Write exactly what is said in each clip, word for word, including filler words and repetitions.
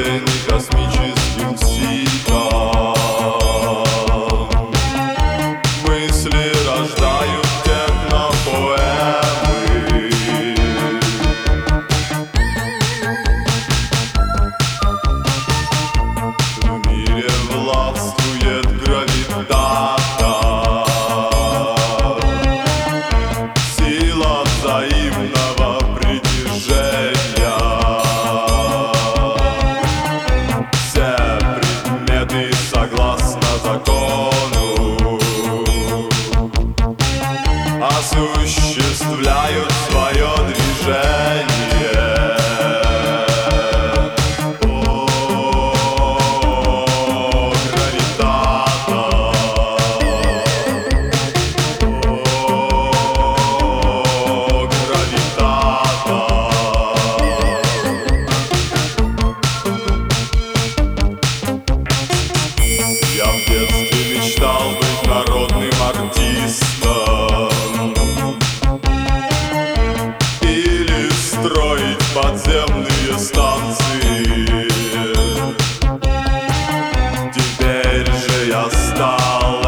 бросение космическим ситом. Мысли рождают технопоэмы. В мире властвует гравитатор, сила взаимного притяжения. Все предметы согласно закону осуществляют свое движение. О, гравитатор, о, гравитатор. Я в детстве мечтал быть народным артистом или строить подземные станции. Теперь же я стал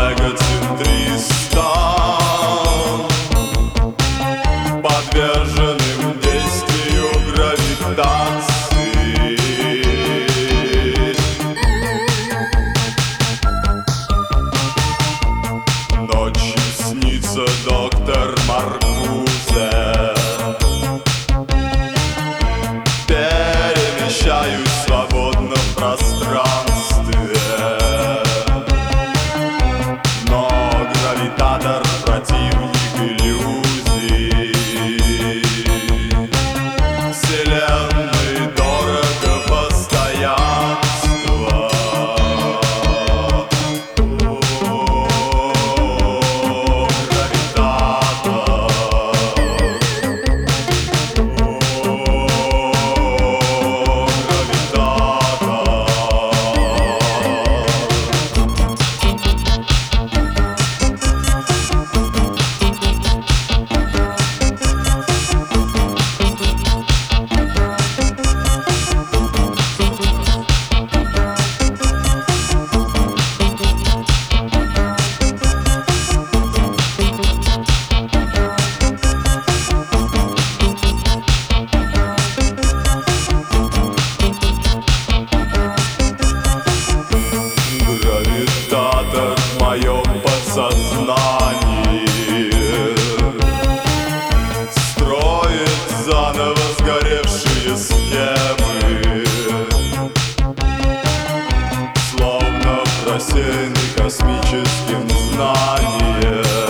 эгоцентристом, подверженным действию гравитации. Ночью снится доктор Маркузе. Перемещаюсь свободно в пространстве, но гравитатор — противник иллюзий. Вселенной дорого постоянство. О, гравитатор, гравитатор в моем подсознании строит заново сгоревшие схемы, словно бросение космическим знанием.